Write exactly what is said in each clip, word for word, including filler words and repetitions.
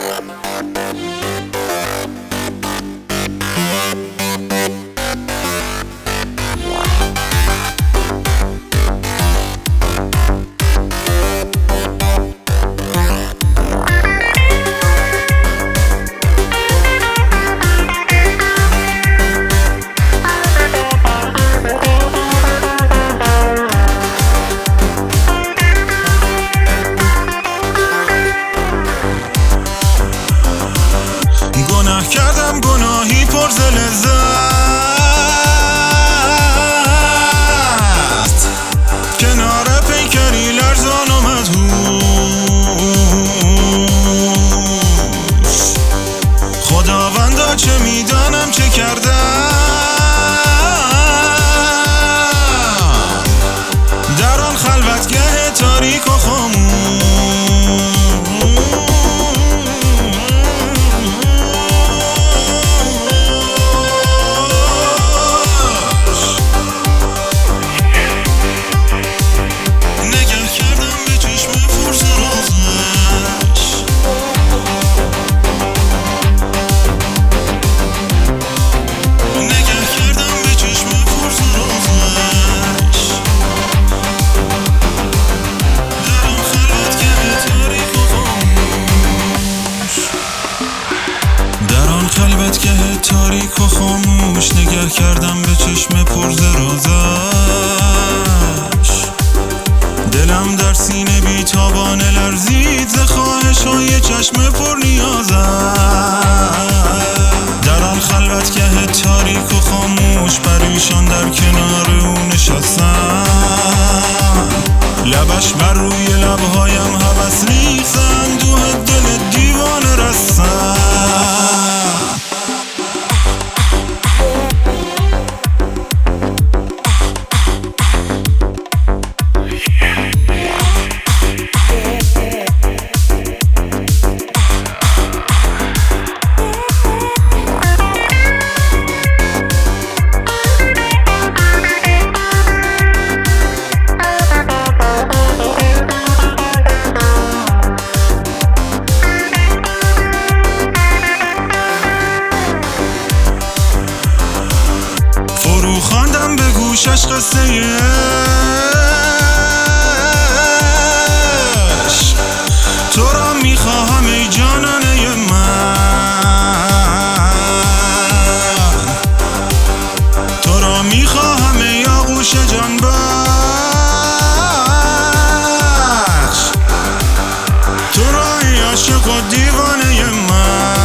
کردم گناهی پر ز لذت، کنار پیکری لرزان و مدهوش. خداوندا چه میدانم چه کردم، در آن خلوتگه تاریک و خاموش. خلوتگه تاریک و خاموش نگه کردم به چشم پر ز رازش. دلم در سینه بیتابانه لرزید ز خواهش‌های چشم پر نیازش. در آن خلوتگه تاریک و خاموش پریشان در کنار او نشستم. لبش بر روی لبهایم هوس ریخت، اندوه دل دیوانه رستم. خواندم به گوشش قصه عشق، تو را میخواهم ای جانانه من، تو را میخواهم ای آغوش جان بخش، تو را ای عاشق و دیوانه من.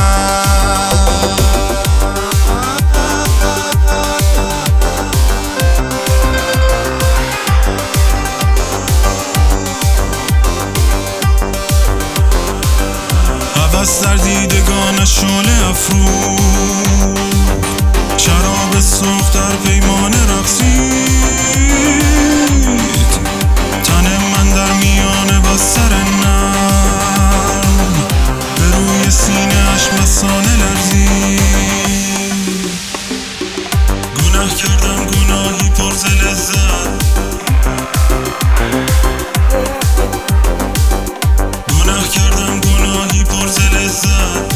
هوس در دیدگان شعله افروخت، شراب سرخ در پیمانه رقصید. تن من در میانه بستر نرم به روی سینه اش مسانه لرزید. گناه کردم گناهی پر ز لذت، گناه کردم گناهی پر ز لذت.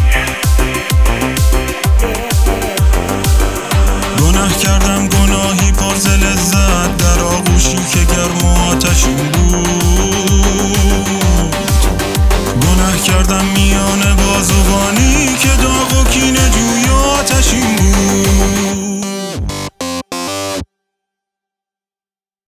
گناه کردم گناهی پر ز لذت، در آغوشی که گرم و آتشین بود. گناه کردم می